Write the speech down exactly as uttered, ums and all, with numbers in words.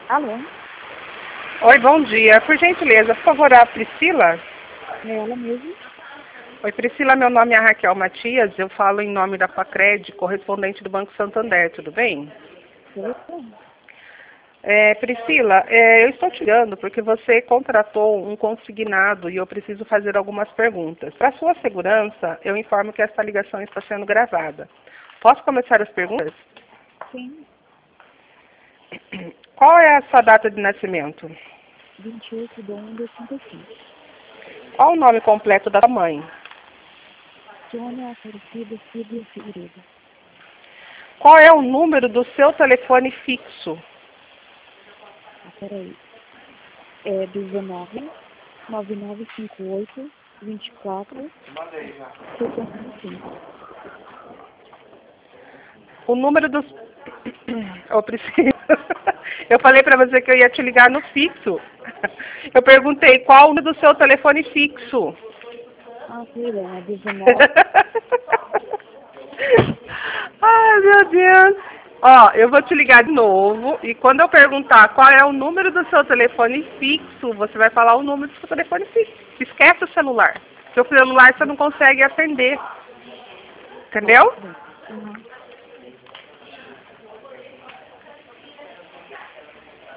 Alô? Oi, bom dia. Por gentileza, por favor, a Priscila? É ela mesmo? Oi, Priscila, meu nome é Raquel Matias, eu falo em nome da Facred, correspondente do Banco Santander, tudo bem? Tudo bem. É, Priscila, é, eu estou te ligando porque você contratou um consignado e eu preciso fazer algumas perguntas. Para sua segurança, eu informo que esta ligação está sendo gravada. Posso começar as perguntas? Sim, Qual é a sua data de nascimento? vinte e oito de um de oitenta e cinco. Qual o nome completo da sua mãe? Sônia Aparecida Silvia Figueiredo. Qual é o número do seu telefone fixo? Ah, peraí. É dezenove, nove nove cinco oito, vinte e quatro, setenta e cinco. O número dos... Eu preciso... Eu falei para você que eu ia te ligar no fixo. Eu perguntei qual o número do seu telefone fixo. Ah, perdão, é dezenove. Ai, meu Deus. Ó, eu vou te ligar de novo e quando eu perguntar qual é o número do seu telefone fixo, você vai falar o número do seu telefone fixo. Esquece o celular. Seu celular você não consegue atender. Ah, tá Entendeu? bem. Uhum.